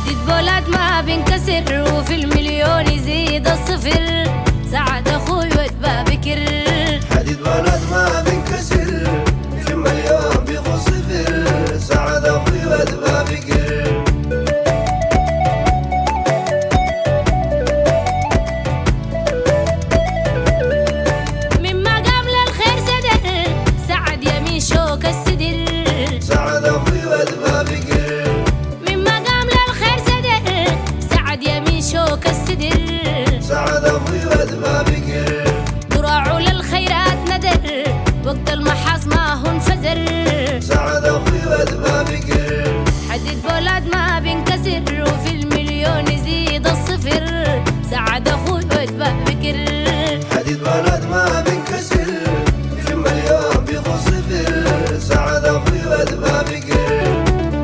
حديد بولاد ما بينكسر وفي المليون يزيد الصفر، سعد اخوي واتبع بكر. حديد بولاد ما بينكسر في المليون بيخو صفر، سعد اخوي واتبع بكر. مما قبل الخير سدر سعد يمين شوك السدر، سعد اخوي واتبع بكر. مما قبل الخير سدر سعد يمين شوك السدر، سعد اخوي واتبع بكر. ذراعه للخيرات ندر وقت المحاص ما هو انفجر، سعد اخوي واتبع بكر. حديد بولاد ما بينكسر وفي المليون يزيد الصفر، سعد اخوي واتبع بكر. حديد بولاد ما بينكسر في المليون بيخو صفر، سعد اخوي واتبع بكر.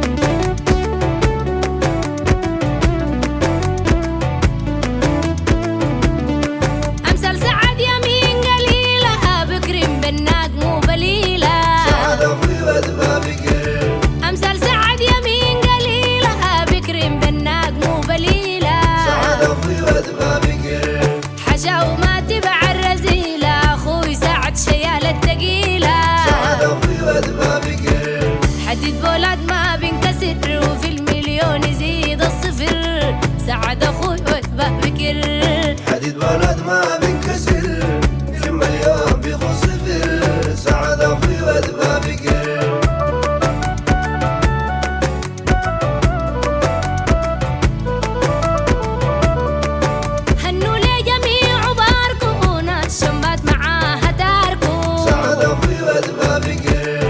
امثال سعد يمين قليله بكر بناك مو بليله، سعد اخوي واتبع بكر. امثال سعد يمين قليله بكر بناك مو بليله، سعد اخوي واتبع بكر. حشا وما تبع الرزيله اخوي سعد شيال الثقيله، سعد اخوي واتبع بكر. حديد بولاد ما بينكسر وفي المليون يزيد الصفر، سعد اخوي واتبع بكر. حديد بولاد ما بينكسر في المليون بيخو صفر، سعد اخوي واتبع بكر. هنوا لي جميع باركو ناس شمبات معاها تاركو، سعد اخوي واتبع بكر.